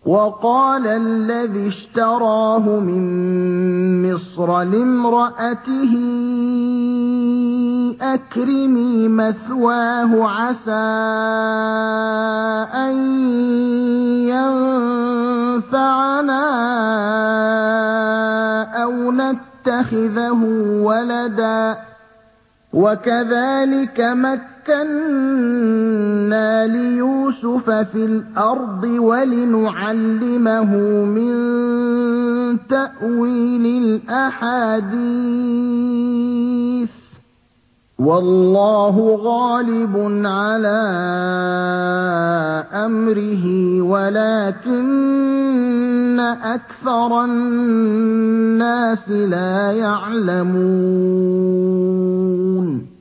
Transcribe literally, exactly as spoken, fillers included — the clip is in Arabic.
وَقَالَ الَّذِي اشْتَرَاهُ مِن مِّصْرَ لِامْرَأَتِهِ أَكْرِمِي مَثْوَاهُ عَسَىٰ أَن يَنفَعَنَا أَوْ نَتَّخِذَهُ وَلَدًا ۚ وَكَذَٰلِكَ مَكَّنَّا لِيُوسُفَ فِي الْأَرْضِ وَلِنُعَلِّمَهُ مِن تَأْوِيلِ الْأَحَادِيثِ ۚ وَاللَّهُ غَالِبٌ عَلَىٰ أَمْرِهِ وَلَٰكِنَّ أَكْثَرَ النَّاسِ لَا يَعْلَمُونَ